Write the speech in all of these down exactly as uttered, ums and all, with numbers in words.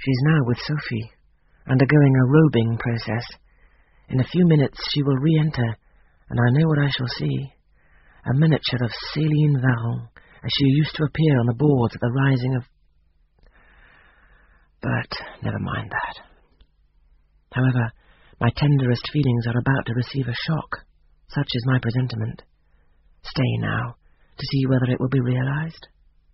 She's now with Sophie, undergoing a robing process. In a few minutes she will re-enter, and I know what I shall see. A miniature of Céline Varens, as she used to appear on the boards at the rising of... But never mind that. However, my tenderest feelings are about to receive a shock. Such is my presentiment. Stay now, to see whether it will be realized.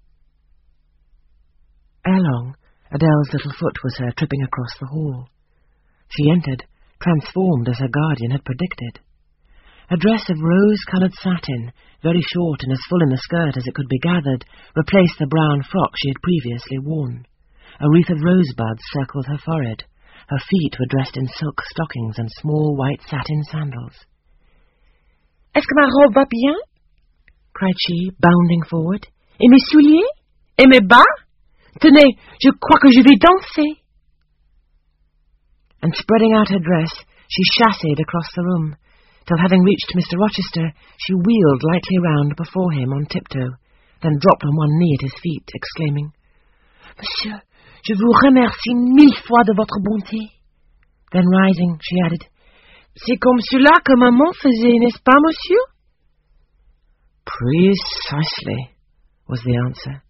Ere long, Adele's little foot was heard tripping across the hall. She entered, transformed as her guardian had predicted. A dress of rose-coloured satin, very short and as full in the skirt as it could be gathered, replaced the brown frock she had previously worn. A wreath of rosebuds circled her forehead. Her feet were dressed in silk stockings and small white satin sandals. Est-ce que ma robe va bien? Cried she, bounding forward. Et mes souliers? Et mes bas? Tenez, je crois que je vais danser. And spreading out her dress, she chassed across the room, till having reached Mister Rochester, she wheeled lightly round before him on tiptoe, then dropped on one knee at his feet, exclaiming, Monsieur, je vous remercie mille fois de votre bonté. Then rising, she added, C'est comme cela que maman faisait, n'est-ce pas, monsieur? Precisely, was the answer.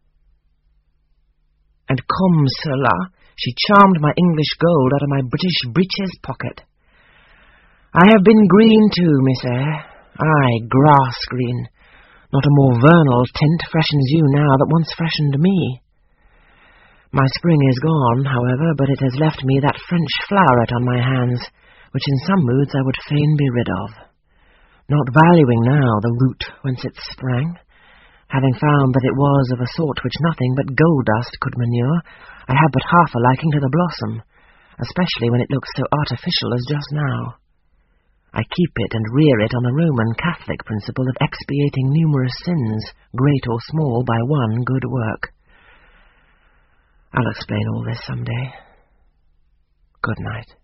And comme cela, she charmed my English gold out of my British breeches pocket. I have been green too, Miss Eyre. Aye, grass green. Not a more vernal tint freshens you now that once freshened me. My spring is gone, however, but it has left me that French floweret on my hands, which in some moods I would fain be rid of. Not valuing now the root whence it sprang, having found that it was of a sort which nothing but gold dust could manure, I have but half a liking to the blossom, especially when it looks so artificial as just now. I keep it and rear it on the Roman Catholic principle of expiating numerous sins, great or small, by one good work. I'll explain all this some day. Good night.